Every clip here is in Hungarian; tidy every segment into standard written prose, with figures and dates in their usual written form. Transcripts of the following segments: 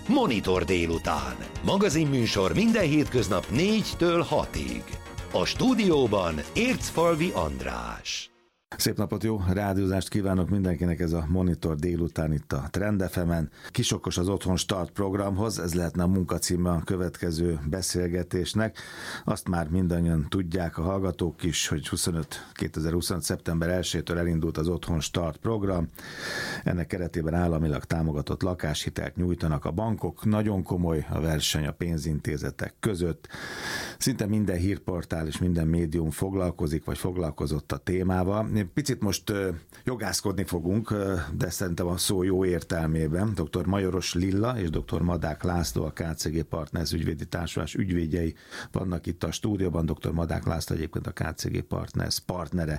Monitor délután. Magazinműsor minden hétköznap 4-től 6-ig. A stúdióban Ércfalvi András. Szép napot, jó rádiózást kívánok mindenkinek, ez a Monitor délután itt a Trend FM-en. Kisokos az Otthon Start programhoz, ez lehetne a munkacíme a következő beszélgetésnek. Azt már mindannyian tudják a hallgatók is, hogy 2025. szeptember 1-től elindult az Otthon Start program. Ennek keretében államilag támogatott lakáshitelt nyújtanak a bankok. Nagyon komoly a verseny a pénzintézetek között. Szinte minden hírportál és minden médium foglalkozik, vagy foglalkozott a témával. Picit most jogászkodni fogunk, de szerintem a szó jó értelmében. Dr. Majoros Lilla és dr. Madák László, a KCG Partners ügyvédi társulás ügyvédjei vannak itt a stúdióban. Dr. Madák László egyébként a KCG Partners partnere.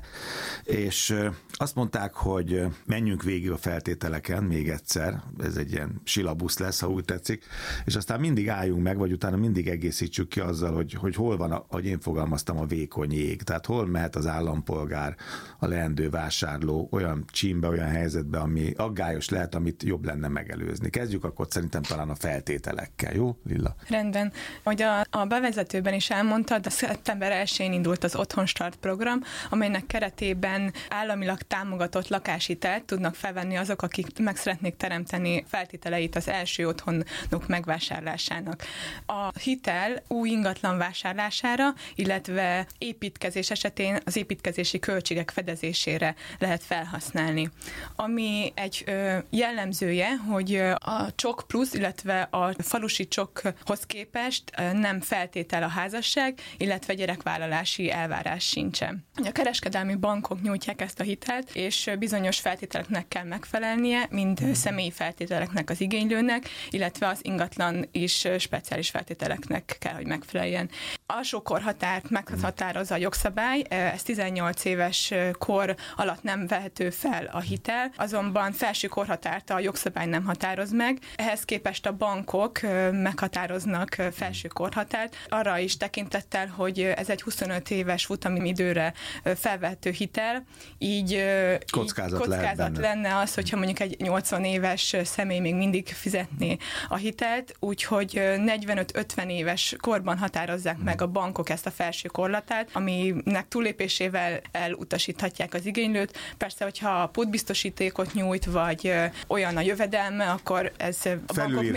És azt mondták, hogy menjünk végig a feltételeken még egyszer, ez egy ilyen silabusz lesz, ha úgy tetszik, és aztán mindig álljunk meg, vagy utána mindig egészítsük ki azzal, hogy hol van, ahogy én fogalmaztam, a vékony jég. Tehát hol mehet az állampolgár, a leendő vásárló olyan csímbe, olyan helyzetbe, ami aggályos lehet, amit jobb lenne megelőzni. Kezdjük akkor szerintem talán a feltételekkel, jó, Lilla? Rendben. Hogy a bevezetőben is elmondtad, a szeptember 1-én indult az Otthon Start program, amelynek keretében államilag támogatott lakáshitelt tudnak felvenni azok, akik meg szeretnék teremteni feltételeit az első otthonuk megvásárlásának. A hitel új ingatlan vásárlására, illetve építkezés esetén az építkezési költségek fedezésére lehet felhasználni. Ami egy jellemzője, hogy a csok plusz, illetve a falusi csokhoz képest nem feltétel a házasság, illetve gyerekvállalási elvárás sincsen. A kereskedelmi bankok nyújtják ezt a hitelt, és bizonyos feltételeknek kell megfelelnie, mind személyi feltételeknek az igénylőnek, illetve az ingatlan is speciális feltételeknek kell, hogy megfeleljen. Alsó korhatárt meghatározza a jogszabály, ez 18 éves kor alatt nem vehető fel a hitel, azonban felső korhatárt a jogszabály nem határoz meg. Ehhez képest a bankok meghatároznak felső korhatárt, arra is tekintettel, hogy ez egy 25 éves futamidőre felvehető hitel, így kockázat lenne az, hogyha mondjuk egy 80 éves személy még mindig fizetné a hitelt, úgyhogy 45-50 éves korban határozzák meg a bankok ezt a felső korhatárt, aminek túllépésével elutasíthatják az igénylőt. Persze, hogyha a pótbiztosítékot nyújt, vagy olyan a jövedelme, akkor ez a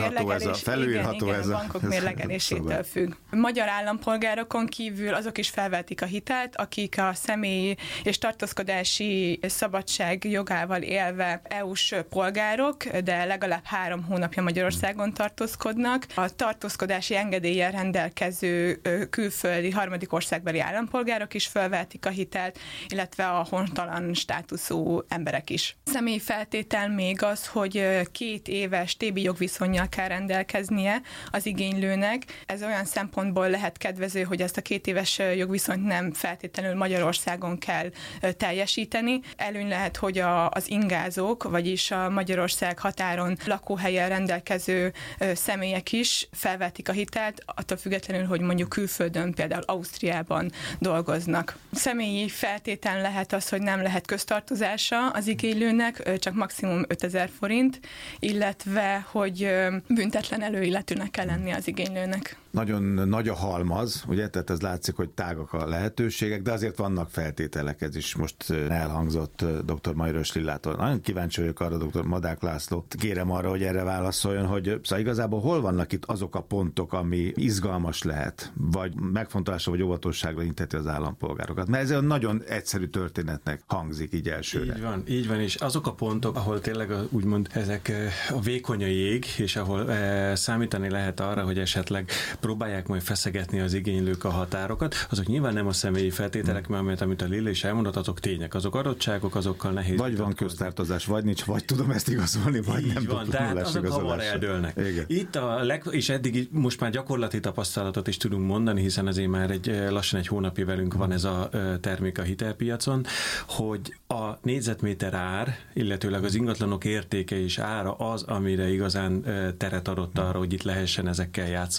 bankok mérlegelésétől függ. Magyar állampolgárokon kívül azok is felvetik a hitelt, akik a személyi és tartózkodási szabadság jogával élve EU-s polgárok, de legalább 3 hónapja Magyarországon tartózkodnak. A tartózkodási engedéllyel rendelkező külföldi harmadik országbeli állampolgárok is felvetik a hitelt, illetve a hontalan státuszú emberek is. Személyi feltétel még az, hogy 2 éves TB jogviszonnyal kell rendelkeznie az igénylőnek. Ez olyan szempontból lehet kedvező, hogy ezt a 2 éves jogviszonyt nem feltétlenül Magyarországon kell teljesíteni. Előny lehet, hogy az ingázók, vagyis a Magyarország határon lakóhelyen rendelkező személyek is felvetik a hitelt, attól függetlenül, hogy mondjuk külföldön, például Ausztriában dolgoznak. Személyi feltétel lehet az, hogy nem lehet köztartozása az igénylőnek, csak maximum 5000 forint, illetve, hogy büntetlen előilletűnek kell lenni az igénylőnek. Nagyon nagy a halmaz, ugye, tehát ez látszik, hogy tágak a lehetőségek, de azért vannak feltételek, ez is most elhangzott dr. Majoros Lillától. Nagyon kíváncsi vagyok arra, dr. Madák László, kérem arra, hogy erre válaszoljon, hogy szóval igazából hol vannak itt azok a pontok, ami izgalmas lehet, vagy megfontolásra vagy óvatosságra inteti az állampolgárokat. Mert ez egy nagyon egyszerű történetnek hangzik így elsőre. Így van, és azok a pontok, ahol tényleg úgymond ezek a vékony a jég, és ahol számítani lehet arra, hogy esetleg próbálják majd feszegetni az igénylők a határokat, azok nyilván nem a személyi feltételek, mert amit a Lilla is elmondott, azok tények, azok adottságok, azokkal nehéz. Vagy van köztartozás, vagy nincs, vagy tudom ezt igazolni, vagy így nem van, tehát azok hamar eldőlnek. Igen. Itt és eddig most már gyakorlati tapasztalatot is tudunk mondani, hiszen azért már lassan egy hónapja velünk van ez a termék a hitelpiacon, hogy a négyzetméter ár, illetőleg az ingatlanok értéke és ára az, amire igazán teret adott arra, hogy itt lehessen ezekkel játszani, és lehessen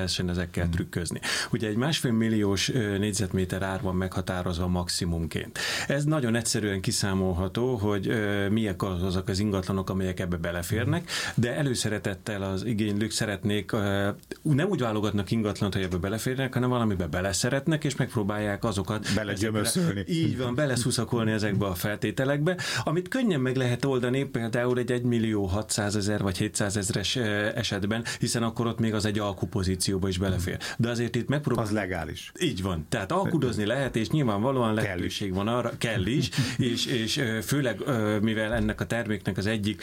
lehessen ezekkel trükközni. Ugye egy 1,5 milliós négyzetméter ár van meghatározva maximumként. Ez nagyon egyszerűen kiszámolható, hogy miek azok az ingatlanok, amelyek ebbe beleférnek, de előszeretettel az igénylők szeretnék, nem úgy válogatnak ingatlant, hogy ebbe beleférnek, hanem valamibe beleszeretnek, és megpróbálják azokat belegyömöszölni. Így van, beleszuszakolni ezekbe a feltételekbe, amit könnyen meg lehet oldani, például egy 1.600.000 vagy 700.000-es esetben, hiszen akkor ott még az egy alkupozícióba is belefér. De azért itt megpróbál. Az legális. Így van. Tehát alkudozni lehet, és nyilvánvalóan lehetőség van arra, kell is, és főleg mivel ennek a terméknek az egyik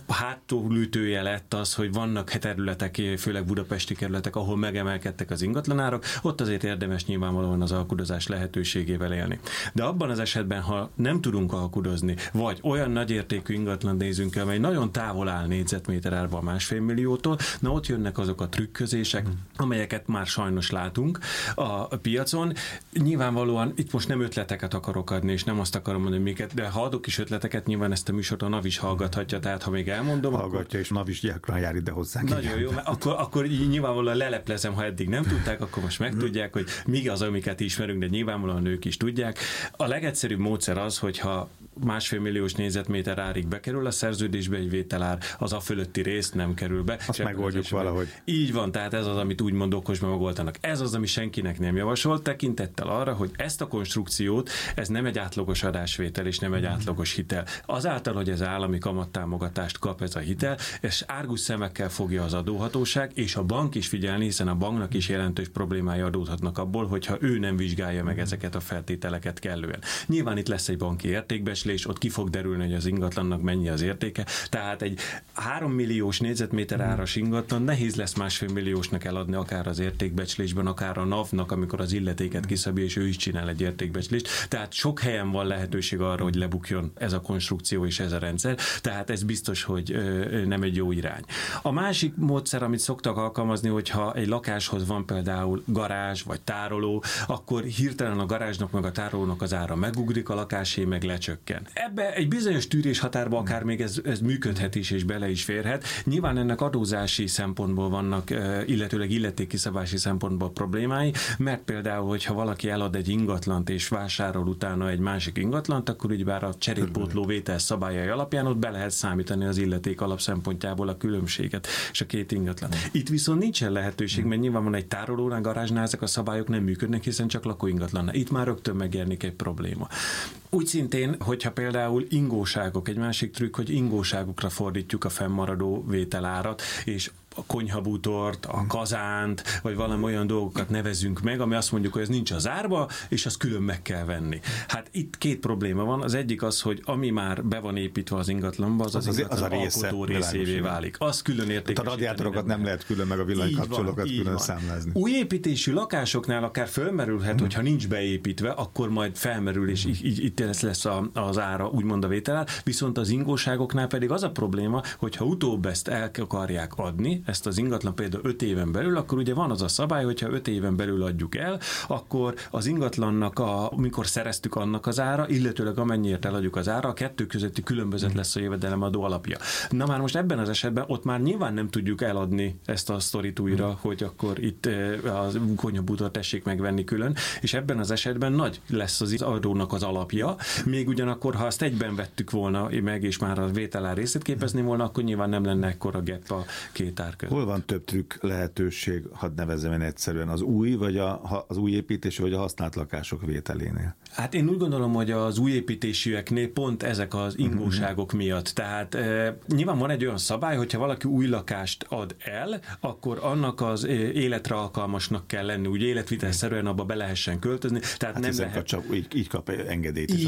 háttólütője lett az, hogy vannak területek, főleg budapesti kerületek, ahol megemelkedtek az ingatlanárak, ott azért érdemes nyilvánvalóan az alkudozás lehetőségével élni. De abban az esetben, ha nem tudunk alkudozni, vagy olyan nagyértékű ingatlan nézünk el, amely nagyon távol áll négyzetméter árban 1,5 milliótól, na ott jönnek azok a trükközések, amelyeket már sajnos látunk a piacon. Nyilvánvalóan itt most nem ötleteket akarok adni, és nem azt akarom mondani, miket, de ha adok is ötleteket, nyilván ezt a műsort a NAV is hallgathatja, tehát ha még elmondom, hallgatja, akkor... és NAV is gyakran jár ide hozzánk. Nagyon jó, mert akkor nyilvánvalóan leleplezem, ha eddig nem tudták, akkor most megtudják, hogy mi az, amiket ismerünk, de nyilvánvalóan ők is tudják. A legegyszerűbb módszer az, hogyha 1,5 milliós négyzetméter árig bekerül a szerződésbe egy vételár, az a fölötti részt nem kerül be. Azt megoldjuk valahogy. Így van, tehát ez az, amit úgymond okosban megoldanak. Ez az, ami senkinek nem javasolt, tekintettel arra, hogy ezt a konstrukciót, ez nem egy átlagos adásvétel, és nem egy átlagos hitel. Azáltal, hogy ez állami kamattámogatást kap ez a hitel, és árgus szemekkel fogja az adóhatóság, és a bank is figyelni, hiszen a banknak is jelentős problémái adódhatnak abból, hogyha ő nem vizsgálja meg ezeket a feltételeket kellően. Nyilván itt lesz egy banki értékbecslés, ott ki fog derülni, hogy az ingatlannak mennyi az értéke. Tehát egy 3 milliós négyzetméter áras ingatlan nehéz lesz 1,5 milliósnak eladni, akár az értékbecslésben, akár a NAV-nak, amikor az illetéket kiszabja, és ő is csinál egy értékbecslést. Tehát sok helyen van lehetőség arra, hogy lebukjon ez a konstrukció és ez a rendszer. Tehát ez biztos, hogy nem egy jó irány. A másik módszer, amit szoktak alkalmazni, hogyha egy lakáshoz van például garázs vagy tároló, akkor hirtelen a garázsnak meg a tárolónak az ára megugrik, a lakásé meg lecsökken. Ebbe egy bizonyos tűrés határba akár még ez működhet is és bele is férhet. Nyilván ennek adózási szempontból vannak, illetőleg illetékkiszabási szempontból problémái, mert például, hogyha valaki elad egy ingatlant és vásárol utána egy másik ingatlant, akkor ugyebár a cserétpótló vétel szabályai alapján ott be lehet számítani az illeték alap szempontjából a különbséget és a két ingatlan. Itt viszont nincsen lehetőség, mert nyilván van egy tárolónál, garázsnál ezek a szabályok nem működnek, hiszen csak lakóingatlannál. Itt már rögtön megjelenik egy probléma. Úgy szintén, hogyha például ingóságok, egy másik trükk, hogy ingóságokra fordítjuk a fennmaradó vételárat, és a konyhabútort, a kazánt, vagy valami olyan dolgokat nevezünk meg, ami azt mondjuk, hogy ez nincs az árba, és azt külön meg kell venni. Hát itt két probléma van. Az egyik az, hogy ami már be van építve az ingatlanba, az ingatlan alkotó részévé válik. Az külön értékesíteni. A radiátorokat nem lehet külön, meg a villanykapcsolókat külön számlázni. Új építésű lakásoknál akár fölmerülhet, hogyha nincs beépítve, akkor majd felmerül, és itt lesz az ára, úgymond a vételár. Viszont az ingóságoknál pedig az a probléma, hogyha utóbb ezt el akarják adni, ezt az ingatlan például 5 éven belül, akkor ugye van az a szabály, hogyha 5 éven belül adjuk el, akkor az ingatlannak, amikor szereztük annak az ára, illetőleg amennyiért eladjuk az ára, a kettő közötti különbözet lesz a jövedelemadó alapja. Na már most ebben az esetben ott már nyilván nem tudjuk eladni ezt a sztorit újra, hogy akkor itt a konyhabútort tessék megvenni külön, és ebben az esetben nagy lesz az adónak az alapja, még ugyanakkor, ha azt egyben vettük volna meg, és már a vételár részét képezni volna, akkor nyilván nem lenne ekkora gap a két ár között. Hol van több trükk lehetőség, hadd nevezzem én egyszerűen, az új, vagy az új építési, vagy a használt lakások vételénél? Hát én úgy gondolom, hogy az új építésűeknél pont ezek az ingóságok miatt. Tehát nyilván van egy olyan szabály, hogyha valaki új lakást ad el, akkor annak az életre alkalmasnak kell lenni, úgy életvitelszerűen abba be lehessen költözni. Tehát hát nem lehet... csak így kap engedélyt is.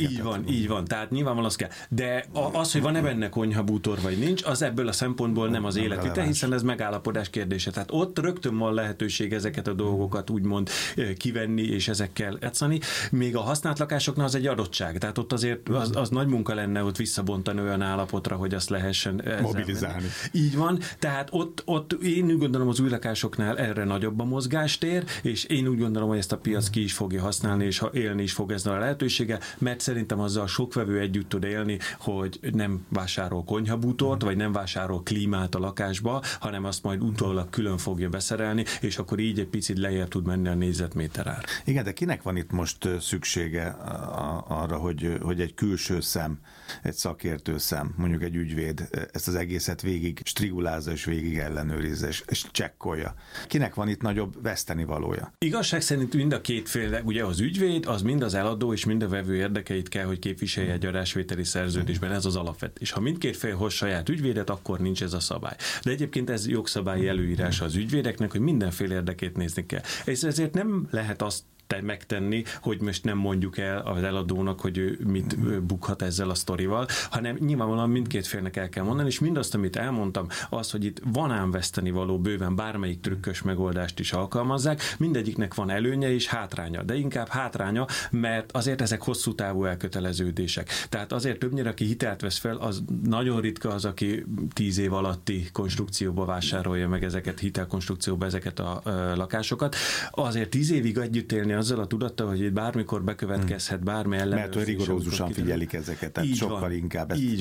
Így van. Tehát nyilvánvalóan az kell. De az, hogy van-e benne konyhabútor, vagy nincs, az ebből a szempontból nem az életvitel, hiszen ez megállapodás kérdése. Tehát ott rögtön van lehetőség ezeket a dolgokat úgymond kivenni és ezekkel játszani. Még a használt lakásoknál az egy adottság. Tehát ott azért az nagy munka lenne ott visszabontani olyan állapotra, hogy azt lehessen mobilizálni. Így van. Tehát ott én úgy gondolom, az új lakásoknál erre nagyobb a mozgástér, és én úgy gondolom, hogy ezt a piac ki is fogja használni, és élni is fog ezzel a lehetőséggel, mert szerintem azzal sok vevő együtt tud élni, hogy nem vásárol konyhabútort, vagy nem vásárol klímát a lakásba, forrásába, hanem azt majd utólag külön fogja beszerelni, és akkor így egy picit lejjebb tud menni a négyzetméter ár. Igen, de kinek van itt most szüksége arra, hogy egy külső szem, egy szakértő szem, mondjuk egy ügyvéd ezt az egészet végig strigulázza és végig ellenőrizze és csekkolja? Kinek van itt nagyobb vesztenivalója? Igazság szerint mind a két fél, ugye az ügyvéd, az mind az eladó és mind a vevő érdekeit kell, hogy képviselje egy adásvételi szerződésben, ez az alapvet. És ha mindkét fél hoz saját ügyvédet, akkor nincs ez a szabály. De egyébként ez jogszabályi előírása az ügyvédeknek, hogy mindenféle érdekét nézni kell. És ezért nem lehet azt megtenni, hogy most nem mondjuk el az eladónak, hogy ő mit bukhat ezzel a sztorival, hanem nyilvánvalóan mindkét félnek el kell mondani, és mindazt, amit elmondtam, az, hogy itt van ám vesztenivaló bőven, bármelyik trükkös megoldást is alkalmazzák, mindegyiknek van előnye és hátránya, de inkább hátránya, mert azért ezek hosszú távú elköteleződések. Tehát azért többnyire, aki hitelt vesz fel, az nagyon ritka az, aki 10 év alatti konstrukcióba vásárolja meg ezeket, hitelkonstrukcióba ezeket a lakásokat. Azért 10 évig együtt élni azzal a tudattal, hogy itt bármikor bekövetkezhet bármi ellenőrzés. Mert rigorózusan figyelik ezeket, tehát sokkal inkább ezt.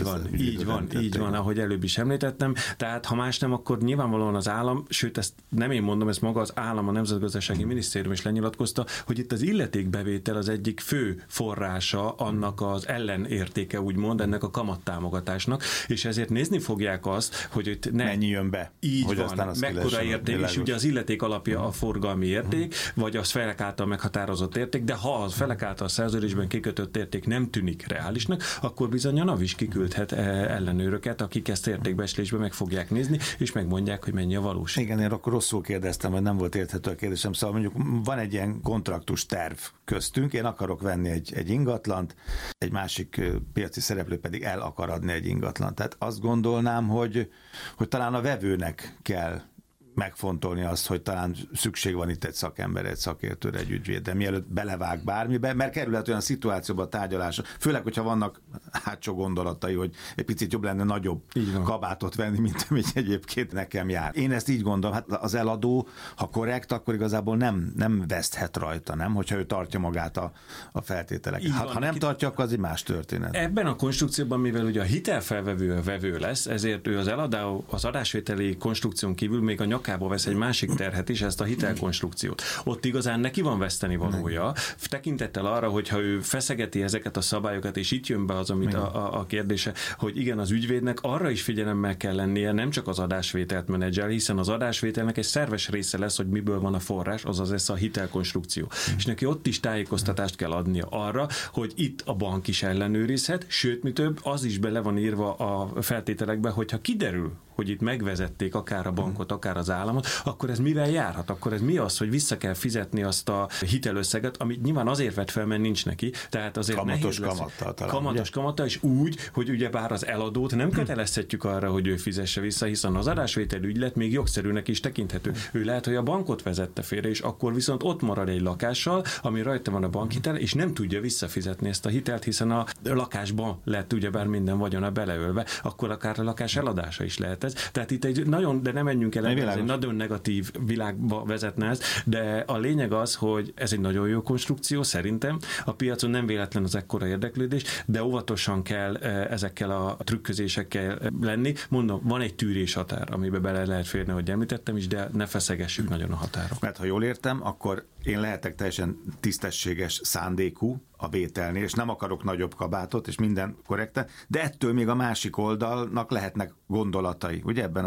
Így van, ahogy előbb is említettem. Tehát ha más nem, akkor nyilvánvalóan az állam, sőt ezt nem én mondom, ezt maga az állam, a Nemzetgazdasági Minisztérium is lenyilatkozta, hogy itt az illetékbevétel az egyik fő forrása annak az ellenértéke, úgymond, ennek a kamattámogatásnak, és ezért nézni fogják azt, hogy itt mennyi jön be. Így hogy van, mekkora érték, és ugye az illeték alapja a forgalmi érték, vagy az felek által meghatározott érték, de ha az felek által a szerződésben kikötött érték nem tűnik reálisnak, akkor bizony a NAV is kiküldhet ellenőröket, akik ezt értékbecslésben meg fogják nézni, és megmondják, hogy mennyi a valóság. Igen, én akkor rosszul kérdeztem, vagy nem volt érthető a kérdésem. Szóval mondjuk van egy ilyen kontraktus terv köztünk, én akarok venni egy ingatlant, egy másik piaci szereplő pedig el akar adni egy ingatlant. Tehát azt gondolnám, hogy talán a vevőnek kell megfontolni azt, hogy talán szükség van itt egy szakember, egy szakértőre, egy ügyvéd, de mielőtt belevág bármibe, mert kerülhet olyan szituációba a tárgyalásra, főleg, hogyha vannak hátsó gondolatai, hogy egy picit jobb lenne nagyobb kabátot venni, mint amit egyébként nekem jár. Én ezt így gondolom, hát az eladó, ha korrekt, akkor igazából nem veszthet rajta, nem? Hogyha ő tartja magát a feltételeket. Ha nem tartja, akkor az egy más történet. Ebben a konstrukcióban, mivel ugye a hitelfelvevő a vevő lesz, ezért ő az eladó az adásvételi konstrukción kívül még a nyakába vesz egy másik terhet is, ezt a hitelkonstrukciót. Ott igazán neki van vesztenivalója, tekintettel arra, hogyha ő feszegeti ezeket a szabályokat, és itt jön be az, amit a kérdése, hogy igen, az ügyvédnek arra is figyelemmel kell lennie, nem csak az adásvételt menedzsel, hiszen az adásvételnek egy szerves része lesz, hogy miből van a forrás, azaz ez a hitelkonstrukció. És neki ott is tájékoztatást kell adnia arra, hogy itt a bank is ellenőrizhet, sőt, mi több, az is bele van írva a feltételekbe, hogyha kiderül, hogy itt megvezették akár a bankot, akár az államot, akkor ez mivel járhat? Akkor ez mi az, hogy vissza kell fizetni azt a hitelösszeget, amit nyilván azért vett fel, mert nincs neki. Tehát azért kamatos kamattal talán. Kamatos kamattal, és úgy, hogy ugyebár az eladót nem kötelezhetjük arra, hogy ő fizesse vissza, hiszen az adásvétel ügylet még jogszerűnek is tekinthető. Ő lehet, hogy a bankot vezette félre, és akkor viszont ott marad egy lakással, ami rajta van a bankhitel, és nem tudja visszafizetni ezt a hitelt, hiszen a lakásban lett ugyebár minden vagyona beleölve, akkor akár a lakás eladása is lehet. Tehát itt egy nagyon, de nem menjünk el, ez egy nagyon negatív világba vezetne ez, de a lényeg az, hogy ez egy nagyon jó konstrukció, szerintem. A piacon nem véletlen az ekkora érdeklődés, de óvatosan kell ezekkel a trükközésekkel lenni. Mondom, van egy tűrés határ, amiben bele lehet férni, hogy említettem is, de ne feszegessük nagyon a határok. Mert ha jól értem, akkor én lehetek teljesen tisztességes szándékú a vételnél, és nem akarok nagyobb kabátot, és minden korrekte, de ettől még a másik oldalnak lehetnek gondolatai, ugye ebben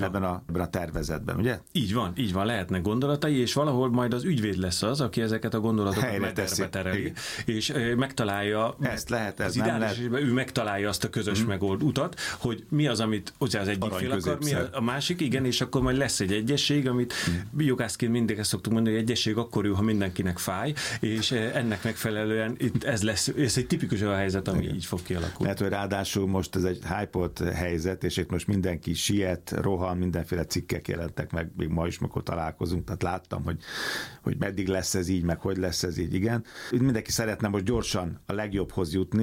a tervezetben, ugye? Így van, lehetnek gondolatai, és valahol majd az ügyvéd lesz az, aki ezeket a gondolatokat mederbe tereli, és megtalálja, ezt lehet, ez nem lehet. Ő megtalálja azt a közös megold utat, hogy mi az, amit ugye az egyik fél akar, mi a másik, igen, és akkor majd lesz egy egyesség, amit jogászként mindig ezt szoktuk mondani, hogy egyesség akkor jó, ha mindenkinek fáj, és ennek megfelelően itt ez lesz, ez egy tipikus olyan helyzet, ami így fog kialakulni. Lehet, hogy ráadásul most ez egy hype-olt helyzet, és itt most mindenki siet, rohan, mindenféle cikkek jelentek meg, még ma is, mikor találkozunk, tehát láttam, hogy meddig lesz ez így, meg hogy lesz ez így, igen. Mindenki szeretne most gyorsan a legjobbhoz jutni,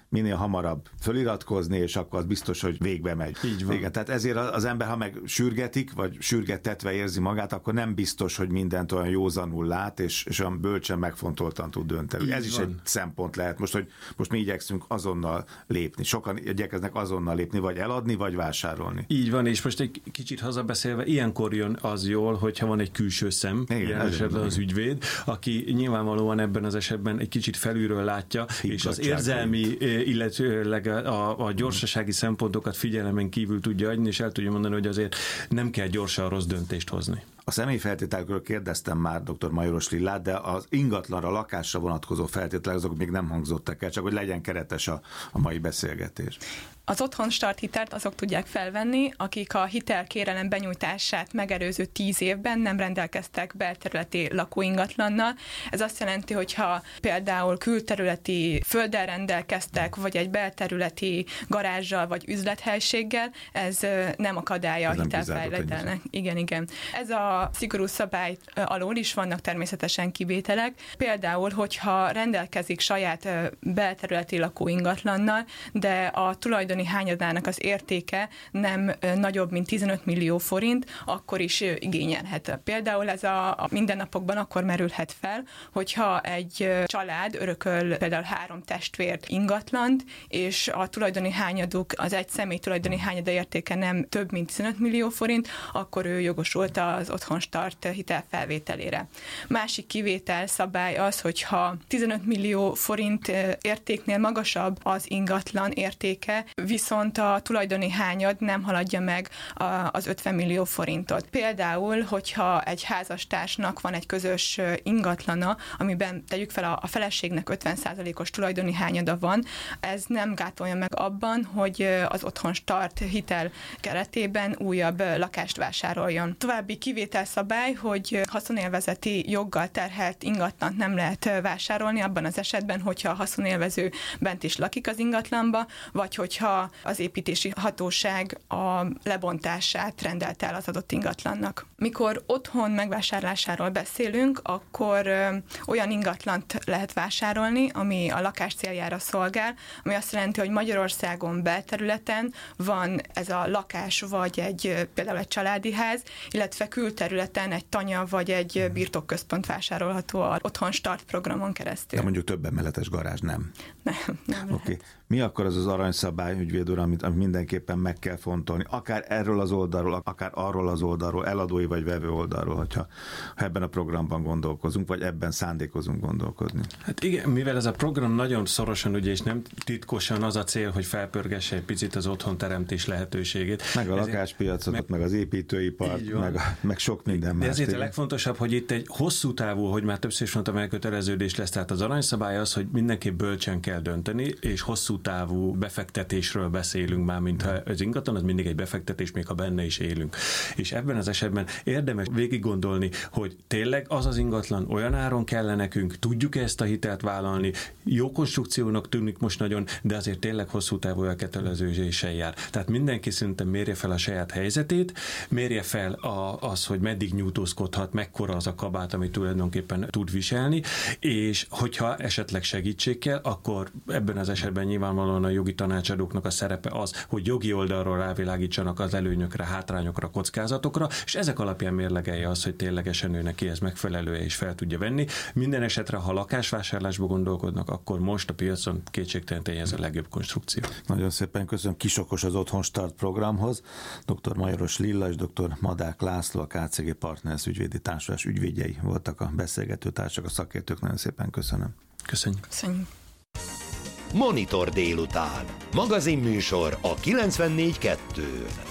minél hamarabb föliratkozni, és akkor az biztos, hogy végbe megy. Így van. Igen, tehát ezért az ember, ha meg sürgetik, vagy sürgettetve érzi magát, akkor nem biztos, hogy mindent olyan józanul lát, és olyan bölcsen megfontoltan tud dönteni. Így ez is van. egy szempont lehet. Most mi igyekszünk azonnal lépni. Sokan igyekeznek azonnal lépni, vagy eladni, vagy vásárolni. Így van, és most egy kicsit hazabeszélve, ilyenkor jön az jól, hogyha van egy külső szem, ilyen esetben az ügyvéd, aki nyilvánvalóan ebben az esetben egy kicsit felülről látja, és az érzelmi, illetőleg a gyorsasági szempontokat figyelemen kívül tudja adni, és el tudja mondani, hogy azért nem kell gyorsan rossz döntést hozni. A személyfeltételekről kérdeztem már dr. Majoros Lillát, de az ingatlanra, lakásra vonatkozó feltételek azok még nem hangzottak el, csak hogy legyen keretes a mai beszélgetés. Az otthonstart hitelt azok tudják felvenni, akik a hitelkérelem benyújtását megelőző 10 évben nem rendelkeztek belterületi lakóingatlannal. Ez azt jelenti, hogy ha például külterületi földdel rendelkeztek, vagy egy belterületi garázsal, vagy üzlethelyiséggel, ez nem akadálya a hitelfelvételnek. Igen. Ez a szigorú szabály alól is vannak természetesen kivételek. Például, hogyha rendelkezik saját belterületi lakóingatlannal, de a tulajdoni hányadának az értéke nem nagyobb, mint 15 millió forint, akkor is igényelhet. Például ez a mindennapokban akkor merülhet fel, hogyha egy család örököl például 3 testvért ingatlant, és a tulajdoni hányaduk, az egy személy tulajdoni hányada értéke nem több, mint 15 millió forint, akkor ő jogosult az otthonstart hitel felvételére. Másik kivétel szabály az, hogyha 15 millió forint értéknél magasabb az ingatlan értéke, viszont a tulajdoni hányad nem haladja meg az 50 millió forintot. Például, hogyha egy házastársnak van egy közös ingatlana, amiben tegyük fel a feleségnek 50%-os tulajdoni hányada van, ez nem gátolja meg abban, hogy az otthonstart hitel keretében újabb lakást vásároljon. További kivételszabály, hogy haszonélvezeti joggal terhelt ingatlant nem lehet vásárolni abban az esetben, hogyha a haszonélvező bent is lakik az ingatlanba, vagy hogyha az építési hatóság a lebontását rendelte el az adott ingatlannak. Mikor otthon megvásárlásáról beszélünk, akkor olyan ingatlant lehet vásárolni, ami a lakás céljára szolgál, ami azt jelenti, hogy Magyarországon belterületen van ez a lakás, vagy például egy családi ház, illetve külterületen egy tanya, vagy egy birtokközpont vásárolható az otthonstart programon keresztül. De mondjuk több emeletes garázs nem. Nem Okay. Mi akkor az aranyszabály, ügyvéd úr, amit mindenképpen meg kell fontolni, akár erről az oldalról, akár arról az oldalról, eladói vagy vevő oldalról, hogyha ebben a programban gondolkozunk, vagy ebben szándékozunk gondolkozni? Hát igen, mivel ez a program nagyon szorosan, ugye, és nem titkosan az a cél, hogy felpörgesse egy picit az otthonteremtés lehetőségét. Meg a lakáspiacot, meg az építőipart, meg sok minden más. De ezért a legfontosabb, hogy itt egy hosszú távú, hogy már többször is mondtam, elköteleződés lesz, tehát az aranyszabály az, hogy mindenképp bölcsen kell dönteni, és hosszú távú befektetésről beszélünk már, mint az ingatlan, az mindig egy befektetés, még ha benne is élünk. És ebben az esetben érdemes végig gondolni, hogy tényleg az az ingatlan olyan áron kell nekünk, tudjuk ezt a hitelt vállalni, jó konstrukciónak tűnik most nagyon, de azért tényleg hosszú távú elköteleződéssel jár. Tehát mindenki szerintem mérje fel a saját helyzetét, mérje fel az, hogy meddig nyújtózkodhat, mekkora az a kabát, amit tulajdonképpen tud viselni, és hogyha esetleg segítség kell, akkor ebben az esetben nyilvánvalóan a jogi tanácsadóknak a szerepe az, hogy jogi oldalról rávilágítsanak az előnyökre, hátrányokra, kockázatokra, és ezek alapján mérlegelje az, hogy ténylegesen ő neki ez megfelelő és fel tudja venni. Minden esetre, ha lakásvásárlásba gondolkodnak, akkor most a piacon kétségtelen ez a legjobb konstrukció. Nagyon szépen köszönöm. Kisokos az Otthonstart programhoz. Dr. Majoros Lilla és dr. Madák László, a KCG Partners ügyvédi társulás ügyvédjei voltak a beszélgető társak, a szakértők. Nagyon szépen köszönöm. Köszönjük. Köszönjük. Monitor délután. Magazinműsor a 94.2-n.